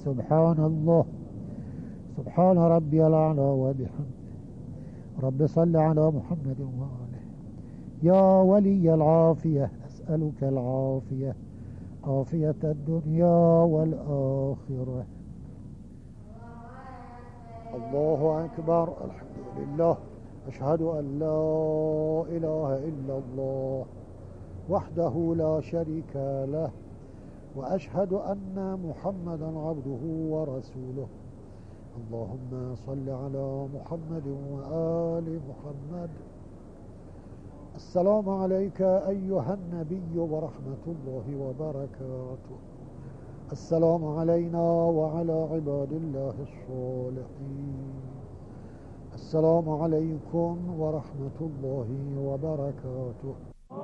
سبحان الله سبحان ربي الأعلى وبحمده. رب صل على محمد وآله. يا ولي العافية أسألك العافية، عافية الدنيا والآخرة. الله أكبر. الحمد لله. أشهد أن لا إله إلا الله وحده لا شريك له، وأشهد أن محمدا عبده ورسوله. اللهم صل على محمد وآل محمد. السلام عليك أيها النبي ورحمة الله وبركاته. السلام علينا وعلى عباد الله الصالحين. السلام عليكم ورحمة الله وبركاته.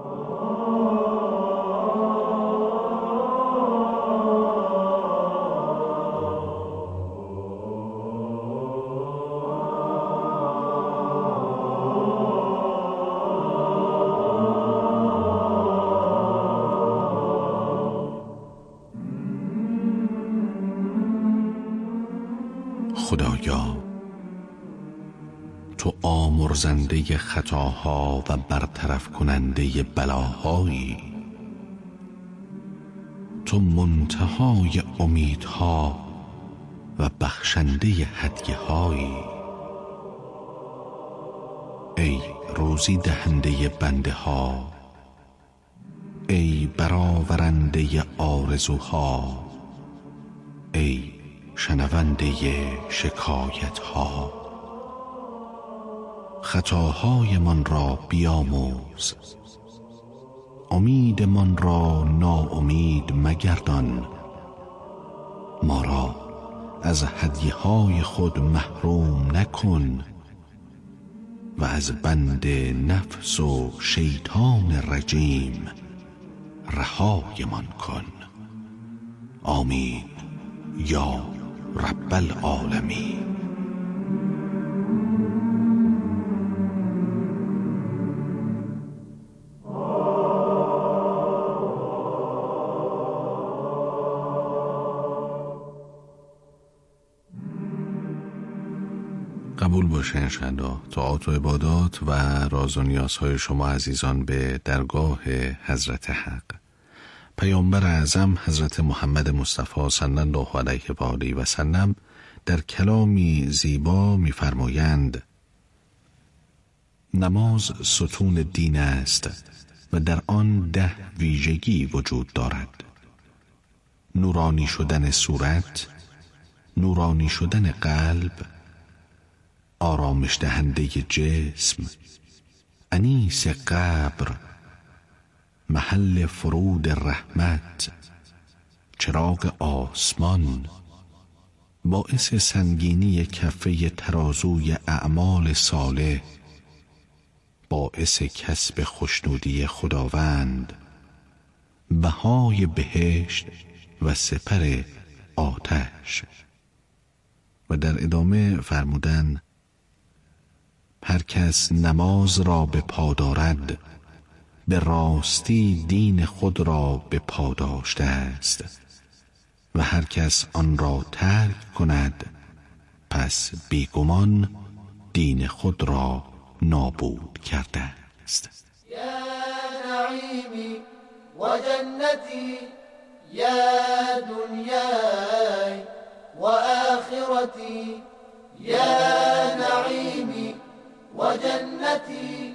خدایا، تو آمرزنده خطاها و برطرف کننده بلاهایی. تو منتهای امیدها و بخشنده هدیه‌هایی. ای روزی دهنده بنده ها، ای برآورنده آرزوها، ای شنونده شکایت ها. خطاهای من را بیامرز، امید من را ناامید مگردان. ما را از هدیه‌های خود محروم نکن و از بند نفس و شیطان رجیم رهایمان کن. آمین یا رب العالمین. قبول باشه انشاءالله طاعات و عبادات و راز و نیازهای شما عزیزان به درگاه حضرت حق. پیامبر اعظم حضرت محمد مصطفی صلی الله علیه و آله و سلم در کلامی زیبا می‌فرمایند: نماز ستون دین است و در آن 10 ویژگی وجود دارد: نورانی شدن صورت، نورانی شدن قلب، آرامش دهنده جسم، انیس قبر، محل فرود رحمت، چراغ آسمان، باعث سنگینی کفه ترازوی اعمال صالح، باعث کسب خوشنودی خداوند، بهای بهشت و سپر آتش. و در ادامه فرمودن: هر کس نماز را به پا دارد به راستی دین خود را به پا داشته است و هر کس آن را ترک کند پس بیگمان دین خود را نابود کرده است. یا نعیمی و جنتی یا دنیای و آخرتی یا نعیمی و جنتی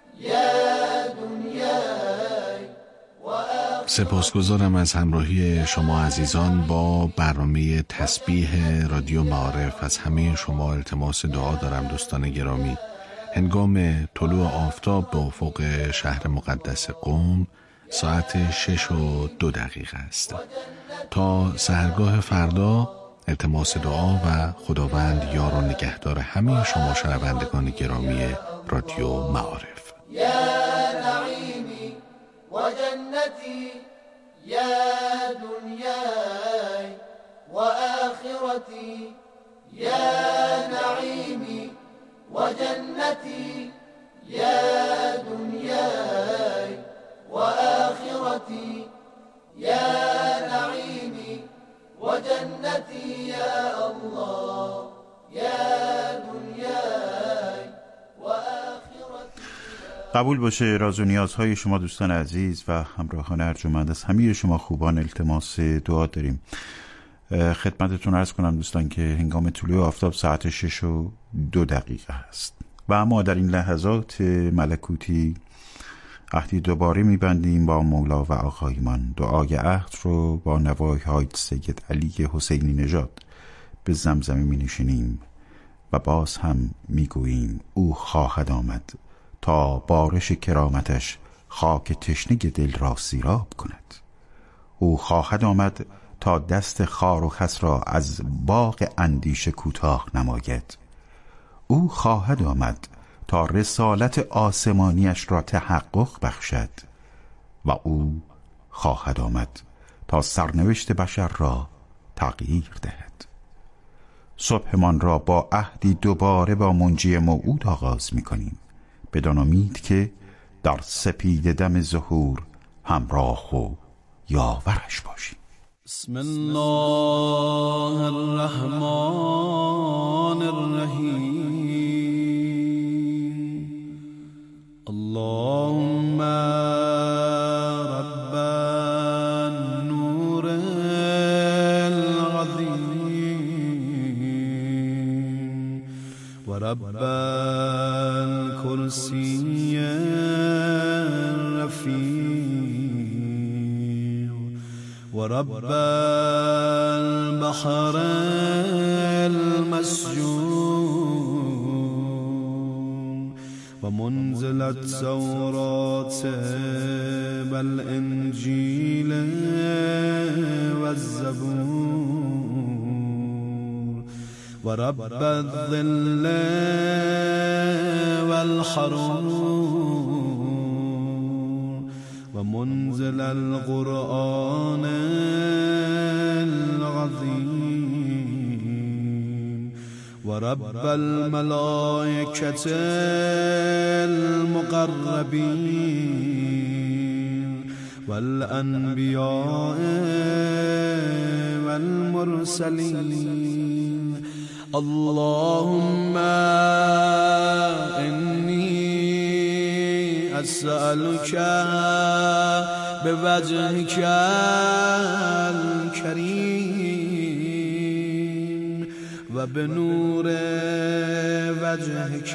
یا دنیای و آخرتی. سپاسگزارم از همراهی شما عزیزان با برنامه تسبیح رادیو معارف. از همه شما التماس دعا دارم دوستان گرامی. هنگام طلوع آفتاب به افق شهر مقدس قم ساعت 6:02 است. تا سحرگاه فردا التماس دعا و خداوند یار و نگهدار همه شما شنوندگان گرامی رادیو معارف. یا نعیمی و جنتی یا دنیای و آخرتی یا نعیمی و جنتی یا دنیای و آخرتی یا نعیمی و جنتی قبول باشه راز و نیازهای شما دوستان عزیز و همراهان ارجمند. از همه شما خوبان التماس دعا داریم. خدمتتون عرض کنم دوستان که هنگام طلوع آفتاب ساعت 6:02 است و اما در این لحظات ملکوتی عهدی دوباره میبندیم با مولا و آقایمان. دعای عهد رو با نوای های سید علی حسینی نژاد به زمزمه می نشینیم و باز هم میگوییم او خواهد آمد تا بارش کرامتش خاک تشنه دل را سیراب کند. او خواهد آمد تا دست خار و خس را از باغ اندیشه کوتاه نماید. او خواهد آمد تا رسالت آسمانیش را تحقق بخشد و او خواهد آمد تا سرنوشت بشر را تغییر دهد. صبحمان را با عهدی دوباره با منجی موعود آغاز می کنیم، بدان امید که در سپید دم ظهور همراه و یاورش باشیم. بسم الله الرحمن الرحیم. اللهم رب النور العظیم و رب الکرسی الرفیع و رب البحر المسجون و منزل التوراة والانجیل والزبور و رب الظل والحرور و منزل القرآن العظیم و رب الملائکة المقربین والانبیاء والمرسلین. اللهم انی أسألك بوجهك الكريم وبنور وجهك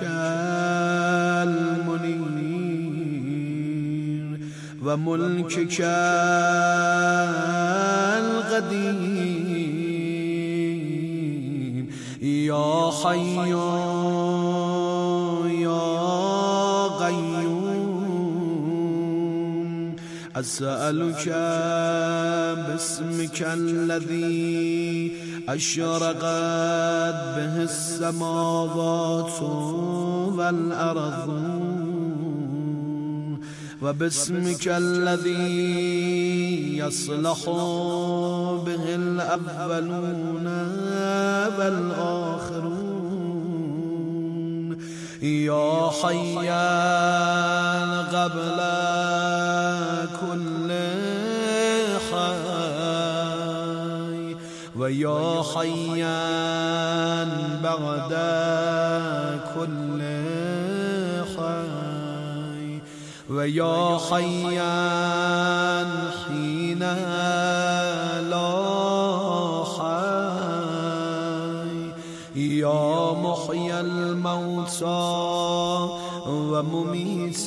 المنير وملكك القديم يا حي يا قيوم أسألك باسمك الذي أشرقت به السماوات والأرض وباسمك الذي يصلح به الأولون والآخرون يا حيا قبل كل حي ويا حيا بعد كل حي ويا حيا حين لا حي يا محيي الموتى ومميت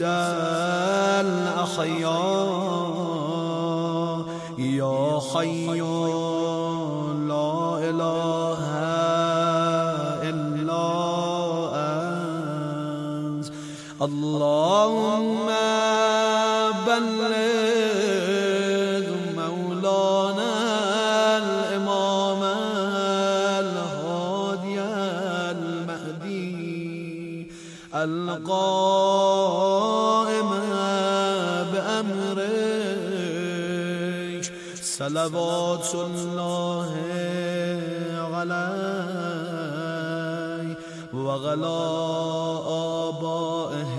الأحياء يا حي لا إله إلا أنت. اللهم بلغ مولانا الإمام الهادي المهدي القائم بأمرك صلوات الله عليه وعلى آبائه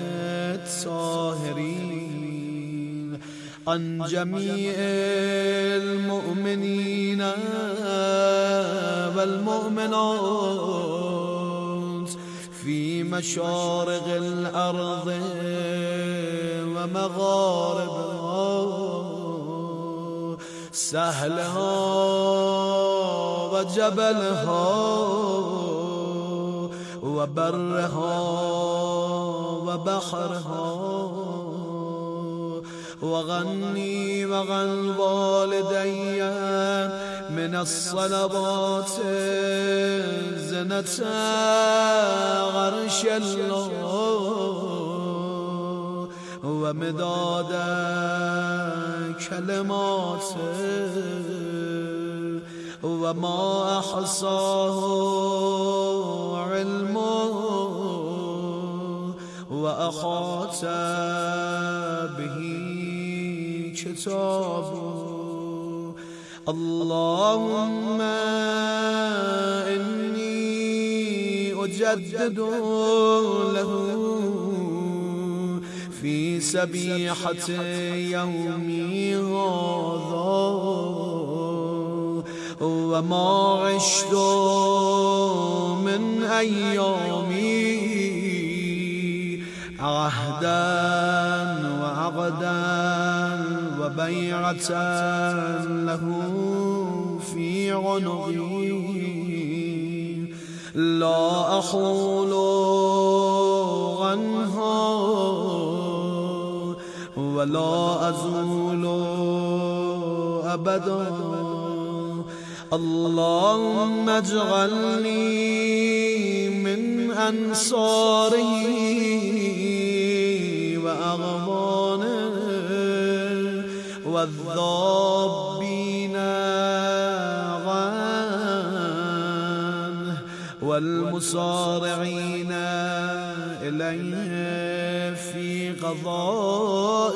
الطاهرين عن جميع المؤمنين والمؤمنات في مشارق الأرض ومغاربها سهلها وجبلها وبرها وبحرها وغني وغن والدي من الصلوات زنة عرش الله ومداد كلماته وما أحصاه علمه وأحاط به كتابه. اللهم إني أجدد له في سبيحة يومي هذا وما عشت من أيامي عهدا وعقدا وبيعة له في عنقي لا أحول عنها ولا أزول أبدا. اللهم اجعلني من أنصاره وأغمانه والذابين عنه والمسارعين إليه في قضاء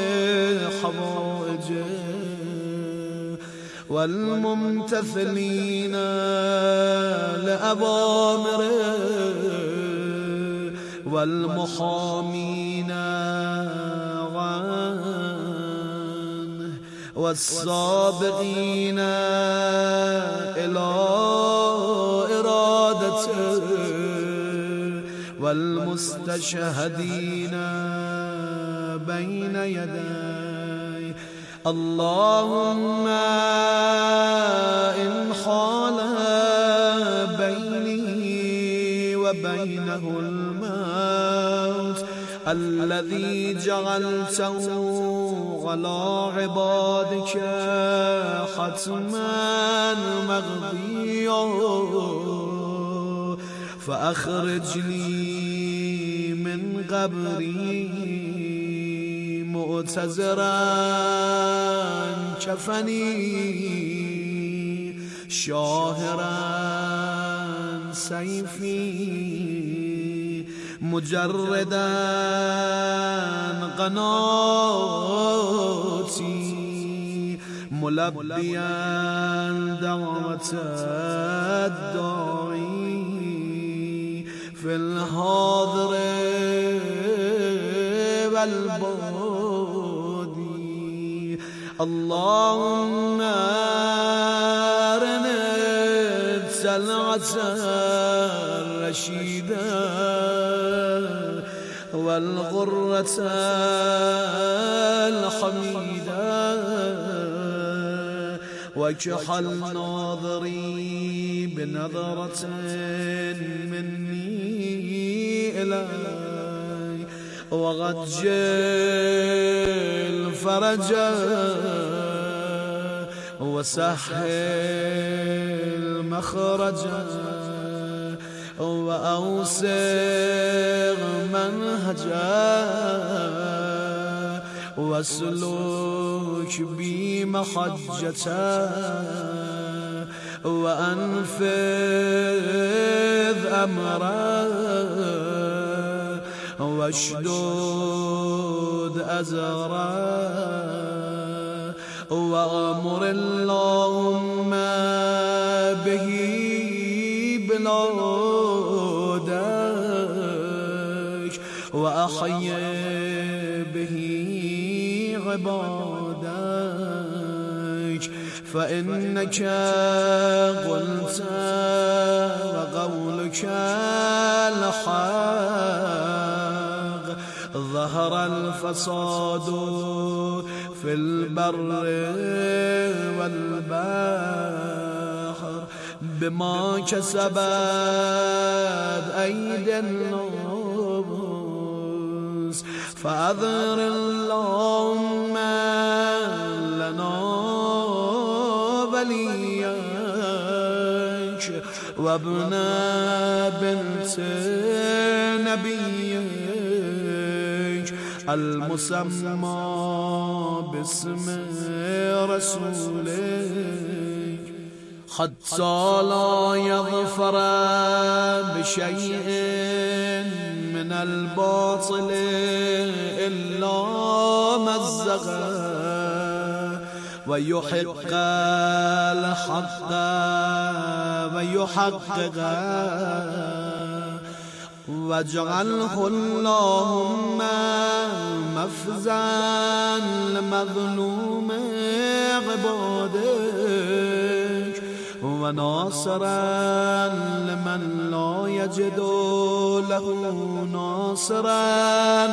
حوائجه والممتثلين لأوامره والمحامين عنه والسابقين إلى إرادته والمستشهدين بين يديه. اللهم إن حال بيني وبينه الموت الذي جعلته على عبادك حتما مقضيا فأخرجني من قبري معتذرا كفني شاهرا سيفي مجردا قناتي ملبيا دعوة الداعي في الحاضر والبادي. اللهم أرنا السلعة الرشيدة والغرة الحميدة وكحل ناظري بنظرة مني إلي وغجل فرجا وسهل مخرجا وأوسع منهجا واسلك بي محجتا وأنفذ أمرا واشدد أزرا وأمر اللهم به بلادك وأحيي به عبادك فإنك قلت وقولك الحق الحق ظهر الفساد في البر والبحر بما كسبت أيدي الناس فأظهر اللهم لنا وليك وابن بنت نبيك المسمى باسم رسولك حتى لا يظفر بشيء من الباطل إلا مزقه ويحق الحق ويحققه واجعله اللهم مفزا لمظلوم عبادك وناصرا لمن لا يجد له ناصرا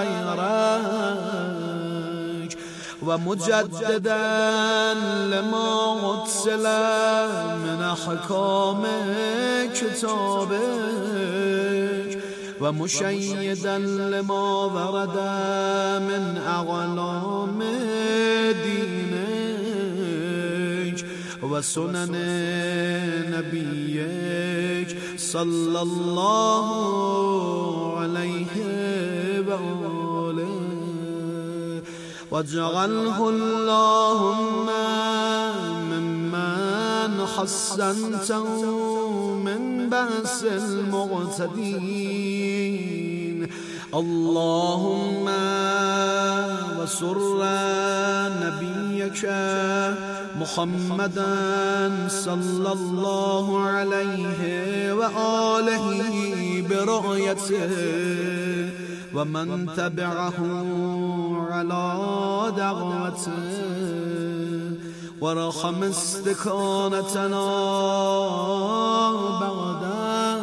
غيرك ومجددا لما غسل من أحكام كتابك ومشيدا لما ورد من أعلام دينك وسنن نبيك صلى الله عليه وآله واجعله اللهم ممن حسنته من بأس المعتدين اللهم وسر نبيك محمدا صلى الله عليه وآله برؤيته ومن تبعه على دعوته ورحم استكانتنا بعده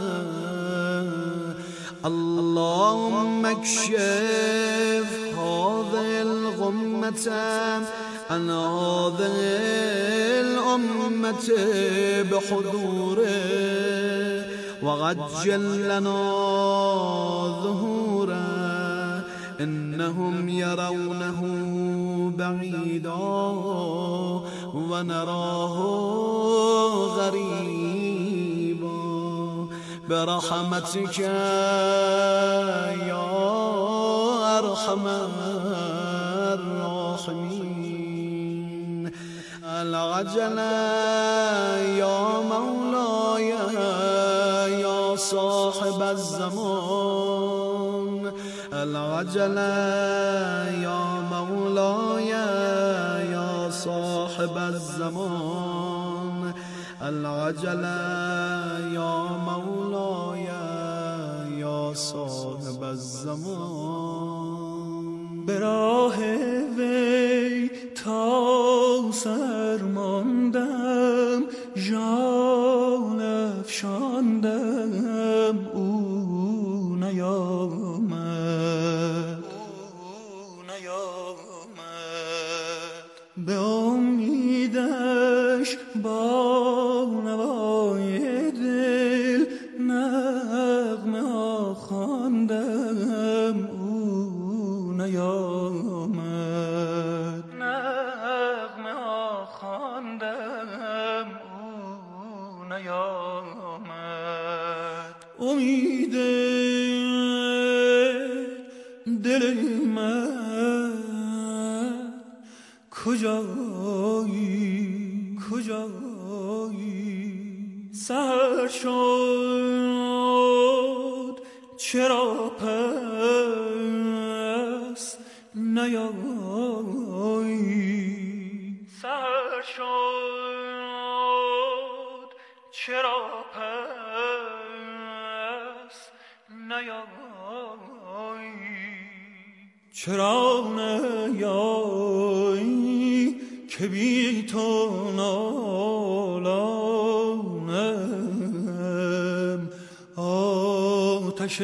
اللهم اكشف هذه الغمة عن هذه الأمة بحضوره وعجل لنا ظهوره إنهم يرونه بعيدا ونراه غريبا برحمتك يا أرحم الراحمين العجل يا مولاي يا صاحب الزمان العجل يا مولاي يا صاحب الزمان العجل يا مولاي يا صاحب الزمان براه وی تا سر ماندم جان افشاندم او نیامد به امیدش با نوای دل نغمه ها خواندم او نیامد نغمه ها خواندم او نیامد امید دل من کجایی سحر شد چرا پس نیایی سحر شد چرا پس نیایی چرا نیایی که بی تو نالانم آتشم آتش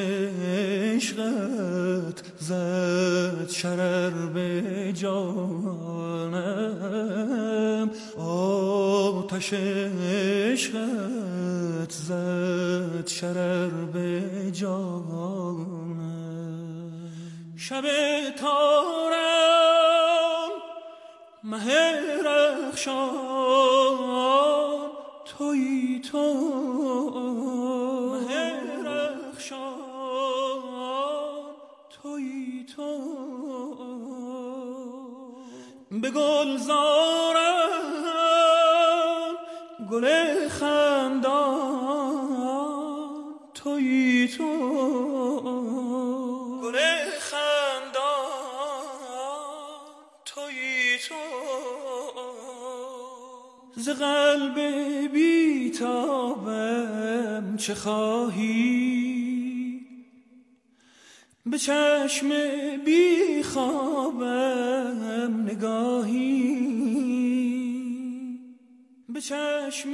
عشقت زد شرر به جانم، آتش عشقت زد شرر به جانم. شب تارم مه رخشان تویی تو، مه رخشان تویی تو. به گلزارم گل خندان تویی تو، گل خندان تویی تو. ز قلب بیتابم چه خواهی، به چشم بیخوابم نگاهی، به چشم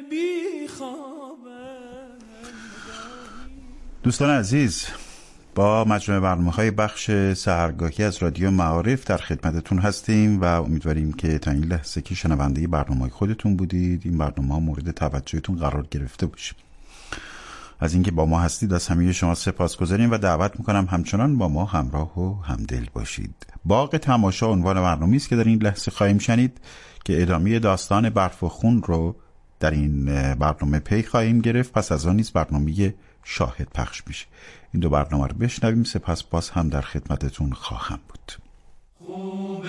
بیخوابم. دوستان عزیز، با مجموعه برنامه‌های بخش سحرگاهی از رادیو معارف در خدمتتون هستیم و امیدواریم که تا این لحظه که شنونده برنامه‌های خودتون بودید این برنامه‌ها مورد توجهتون قرار گرفته باشه. از اینکه با ما هستید از همه شما سپاسگزاریم و دعوت میکنم همچنان با ما همراه و همدل باشید. باغ تماشا عنوان برنامه‌ای است که در این لحظه خواهیم شنید که ادامه داستان برف و خون رو در این برنامه پی خواهیم گرفت. پس از آن نیز برنامه شاهد پخش میشه. این دو برنامه رو بشنویم، سپس باز هم در خدمتتون خواهم بود. خوب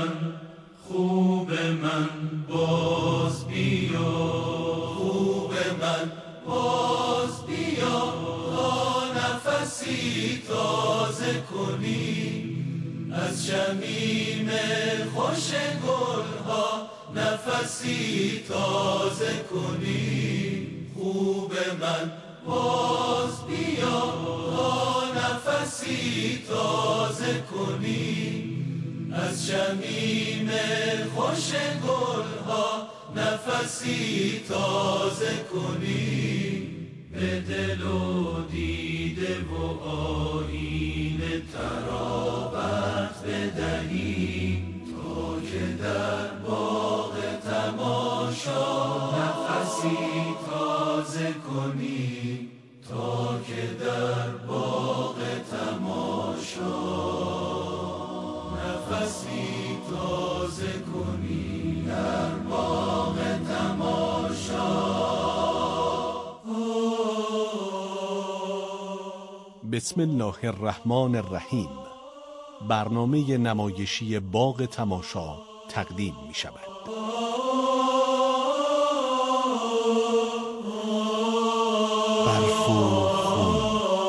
من باز بیا، خوب من باز بیا، تا نفسی تازه کنی از شمیم خوش گلها، نفسی تازه کنی. خوب من باز بیا، تا نفسی تازه کنی از شمیم خوش گلها، نفسی تازه کنی. به دل و دیده و آیین ترابت بدهی، تا که در باغ تماشا نفسی تازه کنی، تا که در باغ تماشا نفسی تازه کنی، در باغ تماشا. بسم الله الرحمن الرحیم. برنامه نمایشی باغ تماشا تقدیم می شود. برف و خون.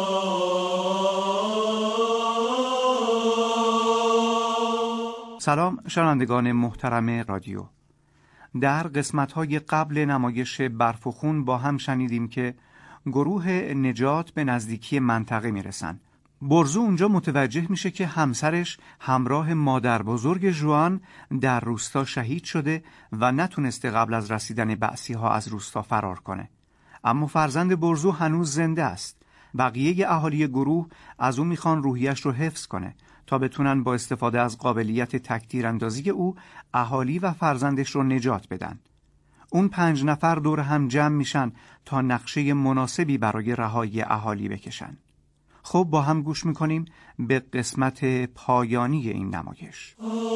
سلام شنوندگان محترم رادیو. در قسمت‌های قبل نمایش برف و خون با هم شنیدیم که گروه نجات به نزدیکی منطقه میرسن. برزو اونجا متوجه میشه که همسرش همراه مادر بزرگ ژوان در روستا شهید شده و نتونسته قبل از رسیدن بعثی‌ها از روستا فرار کنه. اما فرزند برزو هنوز زنده است. بقیه اهالی گروه از اون میخوان روحیش رو حفظ کنه تا بتونن با استفاده از قابلیت تک‌تیراندازی او اهالی و فرزندش رو نجات بدن. اون 5 نفر دور هم جمع میشن تا نقشه مناسبی برای رهایی اهالی بکشن. خب با هم گوش میکنیم به قسمت پایانی این نمایش.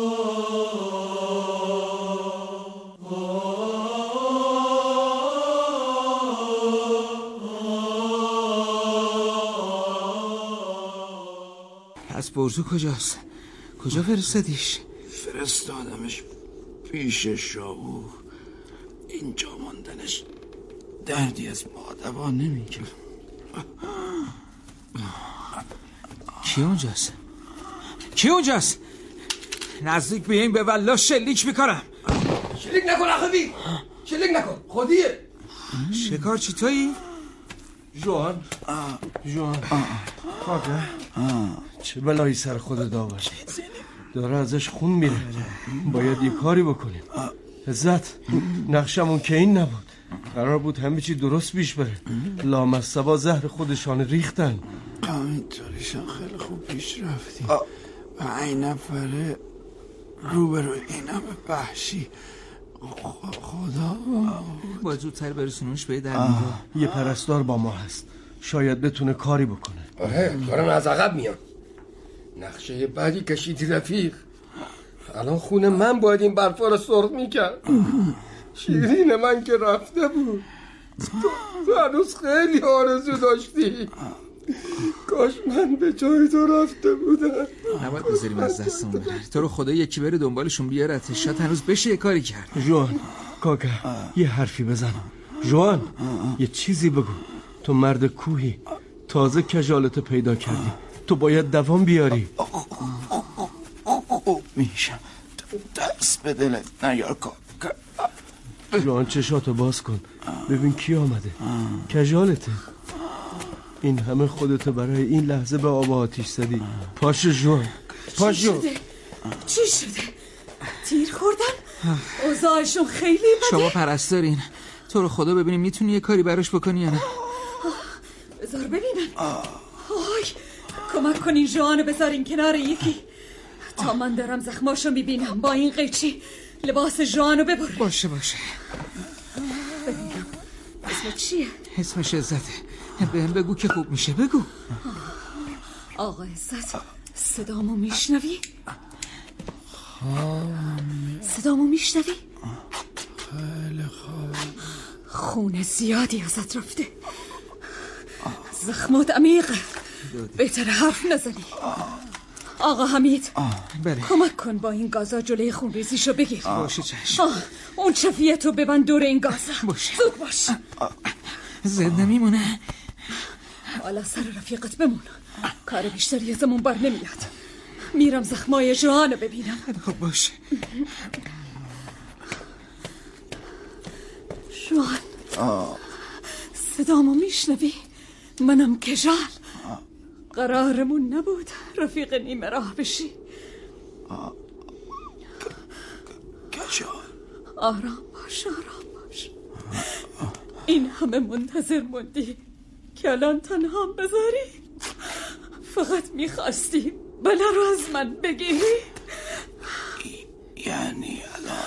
پس برزو کجاست؟ کجا فرستادیش؟ فرستادمش پیش شاهو. اینجا ماندنش دردی از ما دوا نمیگه. کی اونجاست؟ کی اونجاست؟ نزدیک به این به والله شلیک میکنم. شلیک نکن آخوی، شلیک نکن، خودیه. شکار چی تویی؟ جوان خاکه چه بلایی سر خود داور داره، ازش خون میره. باید یه کاری بکنیم. عزت، نقشمون که این نبود. قرار بود همه چی درست پیش بره. لامصبا زهر خودشان ریختن. همینطوریشان خیلی خوب پیش رفتیم. 5 نفره روبروی این همه وحشی. خدا باید زودتر برسونوش به در نگاه. یه پرستار با ما هست، شاید بتونه کاری بکنه. آره دارن از عقب میان. نقشه بعدی کشیدی رفیق. الان خونه من باید این برفا رو سرخ میکرد. شیرین من که رفته بود. تو هنوز خیلی آرزو داشتی. کاش من به جای تو رفته بودم. نباید بذاریم از دستمون بره. تو رو خدا یکی بره دنبالشون بیارت. شاید هنوز بشه یه کاری کرد. جوان کاکا یه حرفی بزن. جوان یه چیزی بگو. تو مرد کوهی، تازه کجالت پیدا کردی، تو باید دوام بیاری. میشم دست به دلت نیار کاکا. جوان چشاتو باز کن ببین کی آمده. کجالته. این همه خودت برای این لحظه به آب آتیش زدی. پاش جوان پاش جوان. چی شده؟ تیر خوردن؟ اوضاعشون خیلی بده. شما پرستارین، تو رو خدا ببینیم میتونی یه کاری براش بکنی یا نه. بذار ببینم. آی کمک کنین جوانو بذارین کنار یکی تا من دارم زخماشو میبینم. با این قیچی لباس جوانو ببر. باشه ببینم اسم چیه؟ اسمش عزته. بهم بگو که خوب میشه. بگو. آقا عزت صدامو میشنوی؟ صدامو میشنوی؟ خیلی خوب. خون زیادی ازت رفته. زخمات عمیقه. بهتر حرف نزنی. آقا حمید کمک کن با این گازا جلوی خون ریزیشو بگیر. باشه چشم. اون شفیتو ببند دور این گازا. باشه. زود باش. زد نمیمونه. حالا سر رفیقت بمون. کار بیشتری ازمون بر نمیاد. میرم زخمای جوانو ببینم. خب باشه. جوان صدامو میشنوی؟ منم کجال. قرارمون نبود رفیق نیمه راه بشی. کجال آرام باش. این همه منتظر موندی که الان تنها بذاری؟ فقط میخواستی بله رو از من بگیری؟ یعنی الان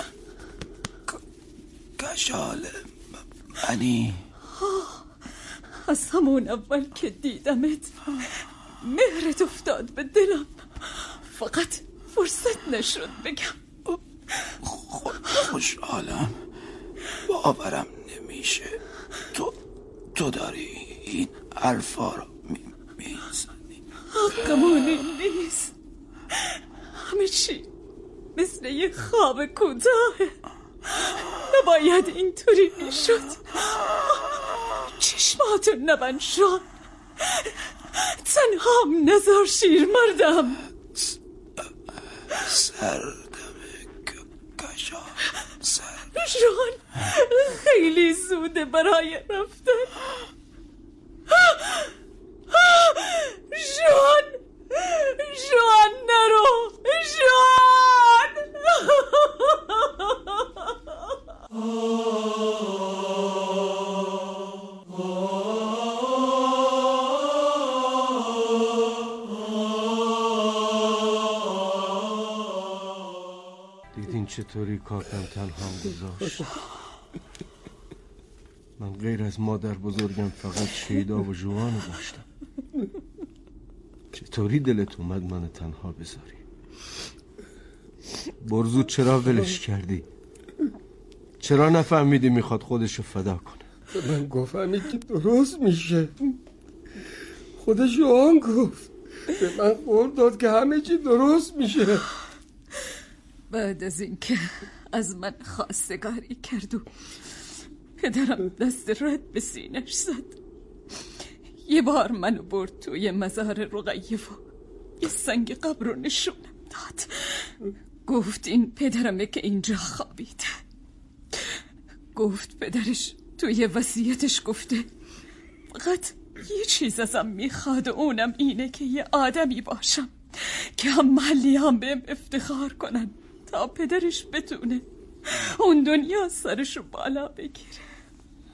کجال منی؟ از همون اول که دیدمت مهرت افتاد به دلم. فقط فرصت نشد بگم. خوشحالم. باورم نمیشه تو داری این حرفا رو میزنی. حقمون این نیست. همه چی مثل یه خواب کوتاهه. نباید اینطوری میشد. چشماتون نبند شان. تنهام نذار شیر مردم. سردمه کجا جان خیلی زوده برای رفتن. جان نرو جان. دیدین چطوری کاکم تنها گذاشت؟ من غیر از مادر بزرگم فقط شیدا و جوانو داشتم. چطوری دلت اومد من تنها بذاری؟ برزو چرا ولش کردی؟ چرا نفهمیدی میخواد خودشو فدا کنه؟ من گفتم که درست میشه. خودش جوان گفت. به من قول داد که همه چی درست میشه. بعد از اینکه از من خواستگاری کرد و پدرم دست رد به سینش زد، یه بار منو برد توی مزار رقیه و یه سنگ قبر رو نشونم داد. گفت این پدرمه که اینجا خوابیده. گفت پدرش توی وصیتش گفته فقط یه چیز ازم میخواد و اونم اینه که یه آدمی باشم که هم محلی هم بهم افتخار کنن تا پدرش بتونه اون دنیا سرشو بالا بگیره.